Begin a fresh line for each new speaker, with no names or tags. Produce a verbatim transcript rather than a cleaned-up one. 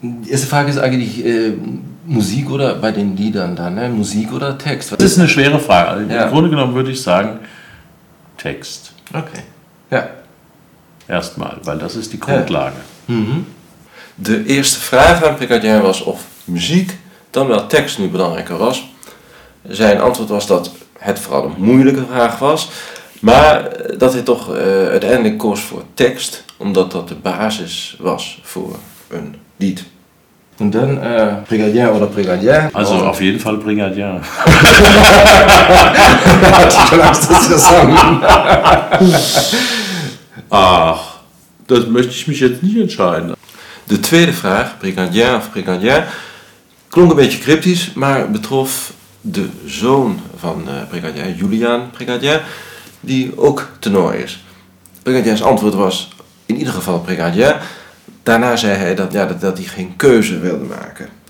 Die erste Frage ist eigentlich äh, Musik oder bei den Liedern dann, ne? Musik oder Text?
Das ist eine schwere Frage. Also
ja.
Im Grunde genommen würde ich sagen Text.
Okay. Ja.
Erstmal, weil das ist die Grundlage.
Ja. Mhm. De eerste vraag aan Prikadien was of muziek dan wel tekst nu belangrijker was. Zijn antwoord was dat het vooral een moeilijke vraag was, maar dat hij toch uh, uiteindelijk koos voor tekst, omdat dat de basis was voor een Lied. Und dann äh, Brigadier oder Brigadier.
Also oh. Auf jeden Fall Brigadier. Ach, das möchte ich mich jetzt nicht entscheiden.
De tweede vraag, Brigadier of Brigadier, klonk een beetje cryptisch, maar betrof de zoon van uh, Brigadier, Julian Brigadier, die ook tenor is. Brigadiers antwoord was in ieder geval Brigadier. Daarna zei hij dat, ja, dat, dat hij geen keuze wilde maken.